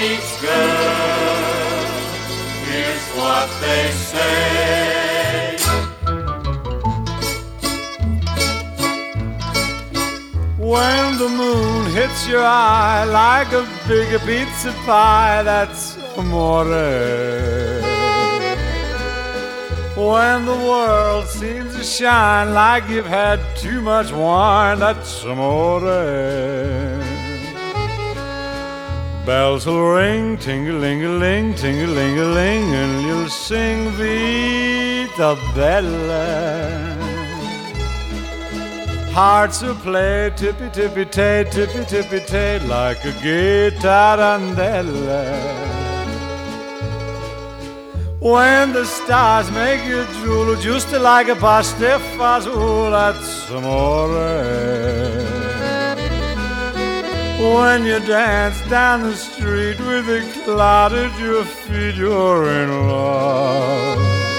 meets girl, here's what they say. When the moon hits your eye like a big pizza pie, that's amore. When the world seems to shine like you've had too much wine, that's amore. Bells will ring, ting-a-ling-a-ling, ting-a-ling-a-ling, and you'll sing Vita Bella. Hearts will play tippy-tippy-tay, tippy-tippy-tay, like a gay tarantella. When the stars make you drool, just like a pasta fazool, that's amore. When you dance down the street with a cloud at your feet, you're in love.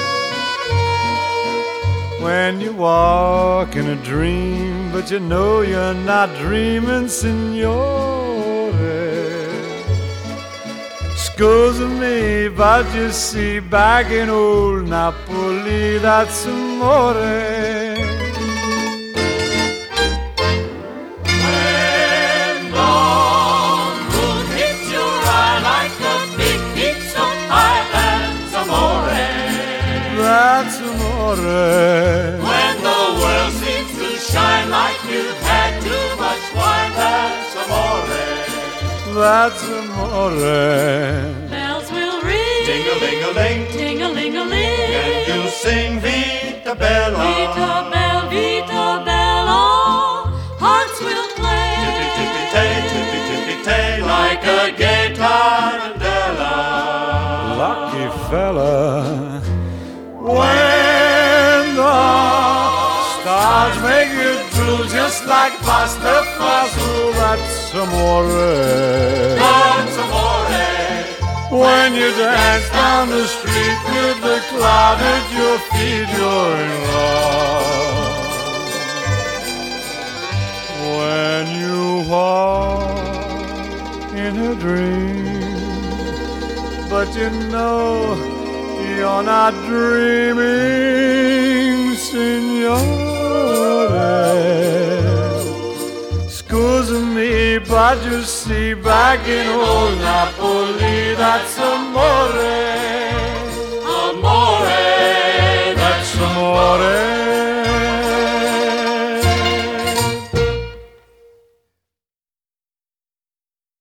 When you walk in a dream, but you know you're not dreaming, signore. Scusa me, but you see, back in old Napoli, that's amore. That's amore. When the world seems to shine like you've had too much wine, that's amore. That's amore. Bells will ring, Ting-a-ling-a-ling, ting-a-ling-a-ling, and you'll sing Vita Bella. Vita Bella, Vita Bella. Hearts will play, Tippy-tippy-tay, tippy-tippy-tay, like a gay tarantella. Lucky fella. When the stars make you drool, just like pasta fazool, that's amore. That's amore. When you dance down the street with the cloud at your feet, you're in love. When you walk in a dream, but you know you're not dreaming, signore. Scusa me, but you see, back in old Napoli, that's amore. Amore.